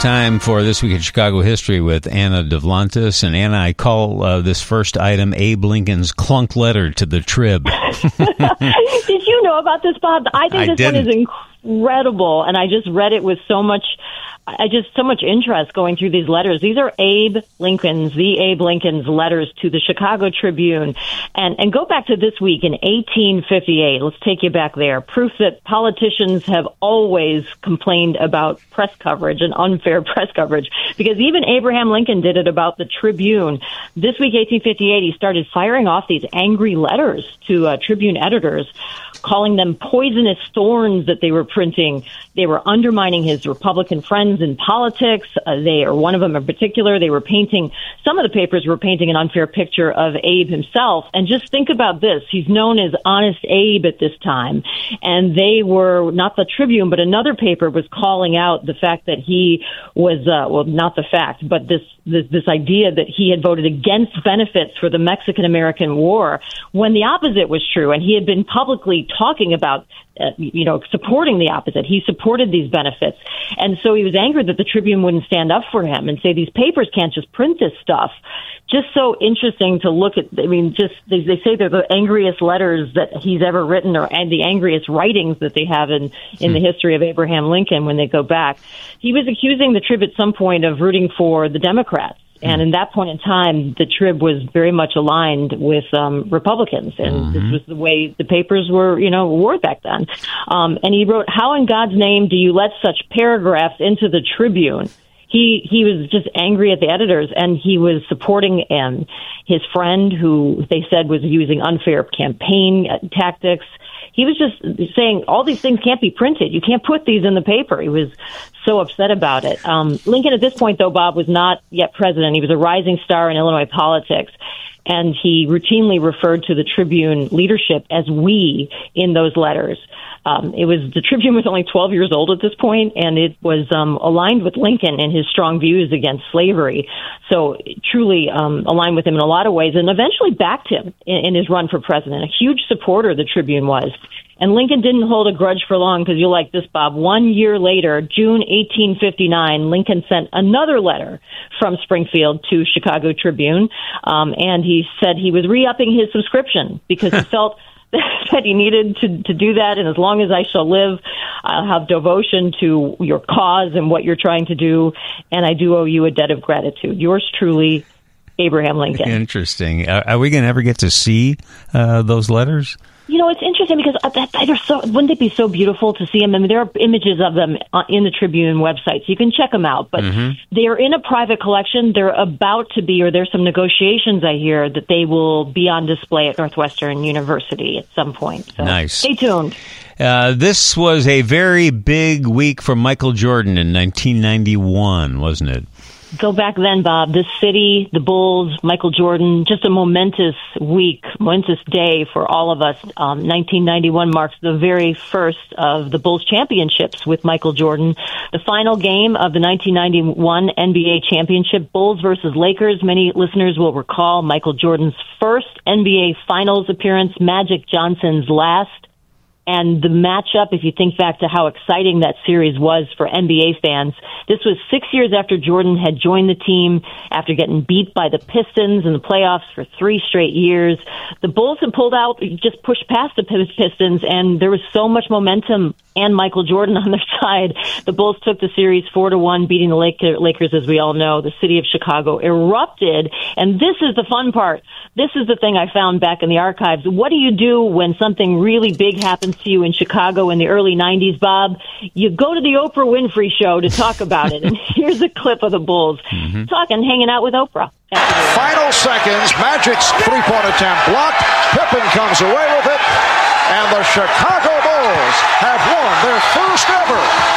Time for This Week in Chicago History with Anna Duvlantis. And Anna, I call this first item Abe Lincoln's clunk letter to the Trib. Did you know about this, Bob? I think this one is incredible, and I just read it with so much interest going through these letters. These are the Abe Lincoln's letters to the Chicago Tribune. And go back to this week in 1858. Let's take you back there. Proof that politicians have always complained about press coverage and unfair press coverage, because even Abraham Lincoln did it about the Tribune. This week, 1858, he started firing off these angry letters to Tribune editors, calling them poisonous thorns that they were printing. They were undermining his Republican friends in politics. One of them in particular, some of the papers were painting an unfair picture of Abe himself. And just think about this. He's known as Honest Abe at this time. And they were, not the Tribune, but another paper was calling out the fact that he was, not the fact, but this idea that he had voted against benefits for the Mexican-American War, when the opposite was true. And he had been publicly talking about, supporting the opposite. He supported these benefits. And so he was angry that the Tribune wouldn't stand up for him and say these papers can't just print this stuff. Just so interesting to look at. I mean, they say they're the angriest letters that he's ever written, and the angriest writings that they have in the history of Abraham Lincoln when they go back. He was accusing the Trib at some point of rooting for the Democrats. And in that point in time, the Trib was very much aligned with Republicans, and this was the way the papers were, were back then. And he wrote, "How in God's name do you let such paragraphs into the Tribune?" He was just angry at the editors, and he was supporting his friend, who they said was using unfair campaign tactics. He was just saying all these things can't be printed. You can't put these in the paper. He was so upset about it. Lincoln, at this point, though, Bob, was not yet president. He was a rising star in Illinois politics, and he routinely referred to the Tribune leadership as "we" in those letters. The Tribune was only 12 years old at this point, and it was aligned with Lincoln in his strong views against slavery. So truly aligned with him in a lot of ways, and eventually backed him in his run for president. A huge supporter the Tribune was. And Lincoln didn't hold a grudge for long, because you'll like this, Bob. 1 year later, June 1859, Lincoln sent another letter from Springfield to Chicago Tribune, and he said he was re-upping his subscription because he felt that he needed to do that. And as long as I shall live, I'll have devotion to your cause and what you're trying to do. And I do owe you a debt of gratitude. Yours truly, Abraham Lincoln. Interesting. Are we going to ever get to see those letters? It's interesting because wouldn't it be so beautiful to see them? I mean, there are images of them in the Tribune website, so you can check them out. But they are in a private collection. They're about to be, or there's some negotiations, I hear, that they will be on display at Northwestern University at some point. So nice. Stay tuned. This was a very big week for Michael Jordan in 1991, wasn't it? Go back then, Bob. This city, the Bulls, Michael Jordan, just a momentous week, momentous day for all of us. 1991 marks the very first of the Bulls championships with Michael Jordan. The final game of the 1991 NBA championship, Bulls versus Lakers. Many listeners will recall Michael Jordan's first NBA Finals appearance, Magic Johnson's last. And the matchup, if you think back to how exciting that series was for NBA fans, this was 6 years after Jordan had joined the team, after getting beat by the Pistons in the playoffs for 3 straight years. The Bulls had pulled out, just pushed past the Pistons, and there was so much momentum and Michael Jordan on their side. The Bulls took the series 4-1, beating the Lakers, as we all know. The city of Chicago erupted, and this is the fun part. This is the thing I found back in the archives. What do you do when something really big happens to you in Chicago in the early 90s, Bob? You go to the Oprah Winfrey Show to talk about it. And here's a clip of the Bulls hanging out with Oprah. Final seconds, Magic's three-point attempt blocked. Pippen comes away with it. And the Chicago Bulls have won their first ever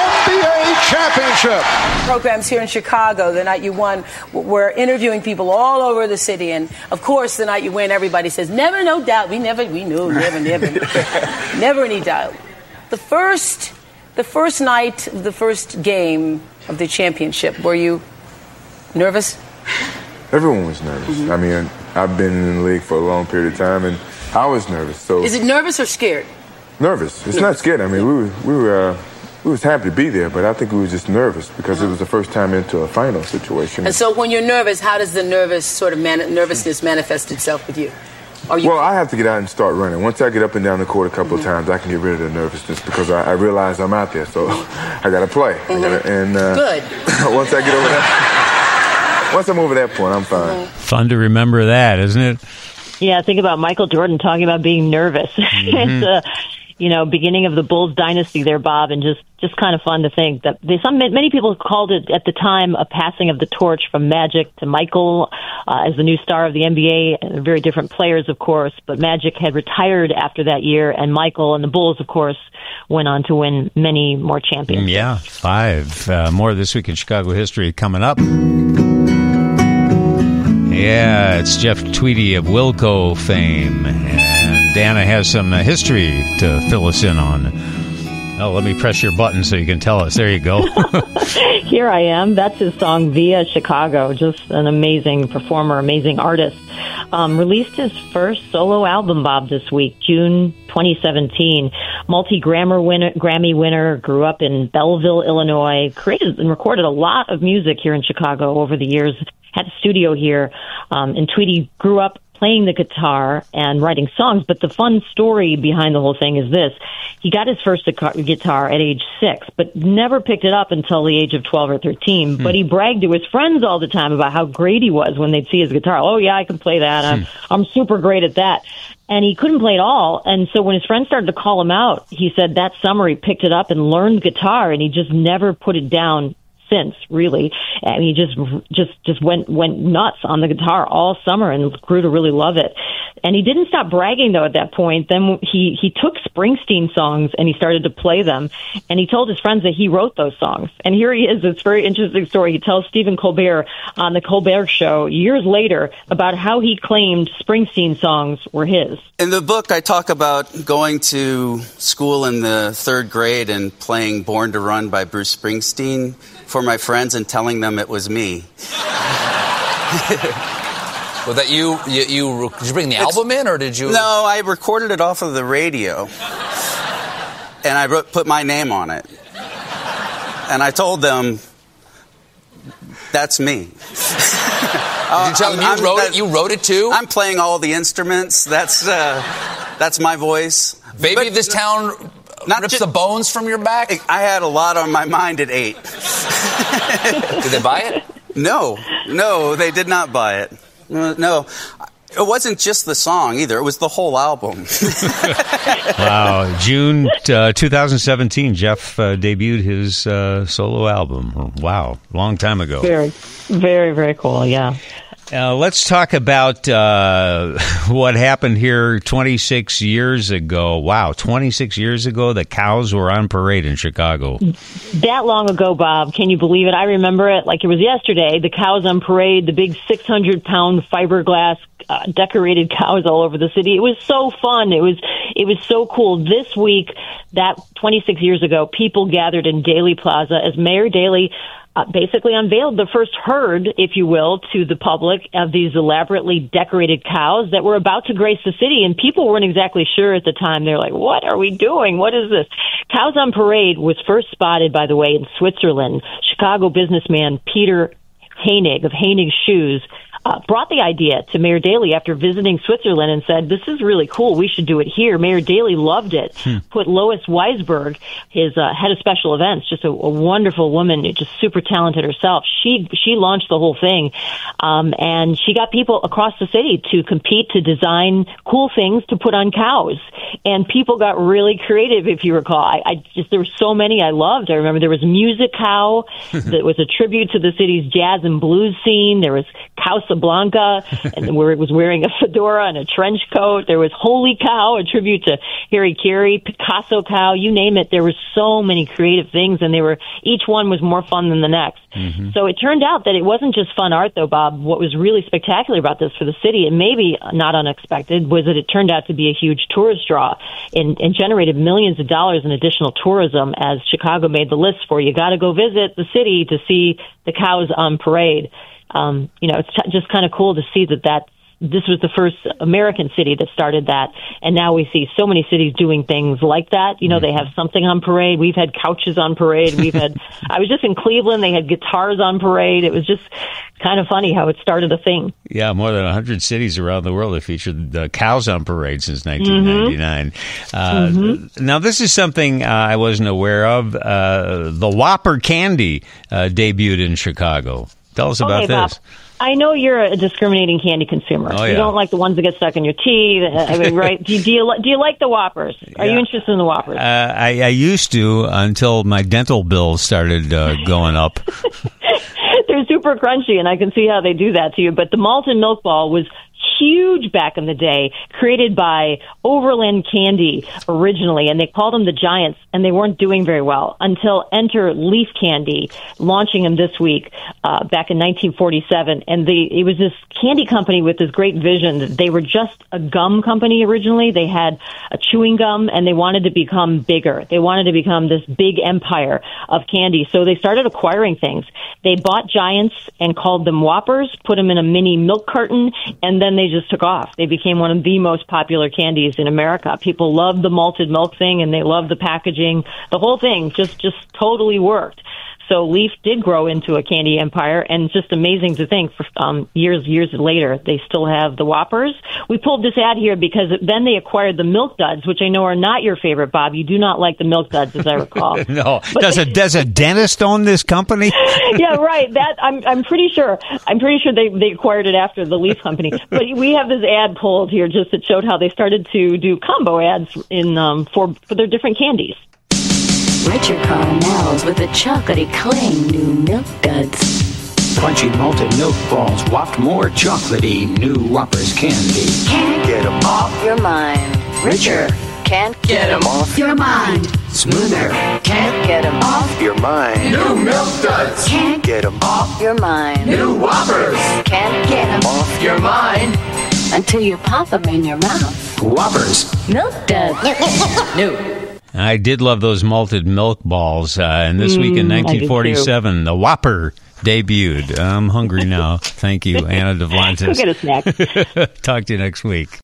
NBA championship. Programs here in Chicago, the night you won, we're interviewing people all over the city. And, of course, the night you win, everybody says, never, no doubt. We knew, never. Never any doubt. The first night, the first game of the championship, were you nervous? Everyone was nervous. I mean, I've been in the league for a long period of time, and I was nervous. So is it nervous or scared? Nervous. It's not scared. I mean, we were we was happy to be there, but I think we were just nervous because it was the first time into a final situation. And so when you're nervous, how does the nervousness manifest itself with you? Well, I have to get out and start running. Once I get up and down the court a couple of times, I can get rid of the nervousness because I realize I'm out there, so I got to play. Good. Once I'm over that point, I'm fine. Fun to remember that, isn't it? Yeah, think about Michael Jordan talking about being nervous. It's beginning of the Bulls dynasty there, Bob, and just kind of fun to think that many people called it at the time a passing of the torch from Magic to Michael as the new star of the NBA. Very different players, of course, but Magic had retired after that year, and Michael and the Bulls, of course, went on to win many more championships. Yeah, 5. More This Week in Chicago History coming up. Yeah, it's Jeff Tweedy of Wilco fame, and Dana has some history to fill us in on. Oh, let me press your button so you can tell us. There you go. Here I am. That's his song, Via Chicago. Just an amazing performer, amazing artist. Released his first solo album, Bob, this week, June 2017. Grammy winner, grew up in Belleville, Illinois, created and recorded a lot of music here in Chicago over the years, had a studio here, and Tweedy grew up playing the guitar and writing songs. But the fun story behind the whole thing is this. He got his first guitar at age 6, but never picked it up until the age of 12 or 13. But he bragged to his friends all the time about how great he was when they'd see his guitar. Oh, yeah, I can play that. I'm super great at that. And he couldn't play it all. And so when his friends started to call him out, he said that summer he picked it up and learned guitar, and he just never put it down since, really. And he just went nuts on the guitar all summer and grew to really love it. And he didn't stop bragging, though, at that point. Then he took Springsteen songs and he started to play them. And he told his friends that he wrote those songs. And here he is. It's a very interesting story. He tells Stephen Colbert on the Colbert Show years later about how he claimed Springsteen songs were his. In the book, I talk about going to school in the 3rd grade and playing Born to Run by Bruce Springsteen for my friends and telling them it was me. Well, that did you bring the album in, or did you? No, I recorded it off of the radio, and I put my name on it. And I told them, that's me. Did you tell them you wrote it too? I'm playing all the instruments. That's my voice. Baby, this town rips the bones from your back? I had a lot on my mind at 8. Did they buy it? No, they did not buy it. No, it wasn't just the song either. It was the whole album. Wow. June 2017, Jeff debuted his solo album. Wow. Long time ago. Very, very, very cool. Yeah. Let's talk about what happened here 26 years ago. Wow, 26 years ago, the cows were on parade in Chicago. That long ago, Bob, can you believe it? I remember it like it was yesterday. The cows on parade, the big 600-pound fiberglass decorated cows all over the city. It was so fun. It was so cool. This week, that 26 years ago, people gathered in Daley Plaza as Mayor Daley basically unveiled the first herd, if you will, to the public of these elaborately decorated cows that were about to grace the city. And people weren't exactly sure at the time. They're like, what are we doing? What is this? Cows on Parade was first spotted, by the way, in Switzerland. Chicago businessman Peter Hainig of Hainig Shoes brought the idea to Mayor Daley after visiting Switzerland and said, this is really cool. We should do it here. Mayor Daley loved it. Put Lois Weisberg, his head of special events, just a wonderful woman, just super talented herself. She launched the whole thing. And she got people across the city to compete to design cool things to put on cows. And people got really creative, if you recall. There were so many I loved. I remember there was Music Cow that was a tribute to the city's jazz and blues scene. There was Casablanca, and where it was wearing a fedora and a trench coat. There was Holy Cow, a tribute to Harry Carey, Picasso Cow, you name it. There were so many creative things, and each one was more fun than the next. Mm-hmm. So it turned out that it wasn't just fun art, though, Bob. What was really spectacular about this for the city, and maybe not unexpected, was that it turned out to be a huge tourist draw and generated millions of dollars in additional tourism, as Chicago made the list for you got to go visit the city to see the cows on parade. It's just kind of cool to see that this was the first American city that started that. And now we see so many cities doing things like that. You know, they have something on parade. We've had couches on parade. I was just in Cleveland. They had guitars on parade. It was just kind of funny how it started a thing. Yeah, more than 100 cities around the world have featured cows on parade since 1999. Now, this is something I wasn't aware of. The Whopper candy debuted in Chicago. Tell us about this. Bob, I know you're a discriminating candy consumer. Oh, yeah. You don't like the ones that get stuck in your teeth, right? Do you like the Whoppers? Are you interested in the Whoppers? I used to until my dental bills started going up. They're super crunchy, and I can see how they do that to you. But the Malted Milk Ball was huge back in the day, created by Overland Candy originally, and they called them the Giants, and they weren't doing very well until enter Leaf Candy, launching them this week back in 1947. And it was this candy company with this great vision. They were just a gum company originally. They had a chewing gum, and they wanted to become bigger. They wanted to become this big empire of candy. So they started acquiring things. They bought Giants and called them Whoppers, put them in a mini milk carton, and then they just took off. They became one of the most popular candies in America. People loved the malted milk thing, and they loved the packaging. The whole thing just totally worked. So Leaf did grow into a candy empire, and it's just amazing to think years later, they still have the Whoppers. We pulled this ad here because then they acquired the Milk Duds, which I know are not your favorite, Bob. You do not like the Milk Duds, as I recall. No. Does a dentist own this company? Yeah, right. That I'm pretty sure. I'm pretty sure they acquired it after the Leaf Company. But we have this ad pulled here just that showed how they started to do combo ads in for their different candies. Richard caramels with a chocolatey cling, new Milk Duds. Crunchy malted milk balls, whopped more chocolatey, new Whoppers candy. Can't get them off your mind. Richer. Can't get them off your mind. Smoother. Can't get them off your mind. New Milk Duds. Can't get them off your mind. New Whoppers. Can't get them off your mind. Until you pop them in your mouth. Whoppers. Milk Duds. New. I did love those malted milk balls. And this week in 1947, the Whopper debuted. I'm hungry now. Thank you, Anna Devlantis. Go get a snack. Talk to you next week.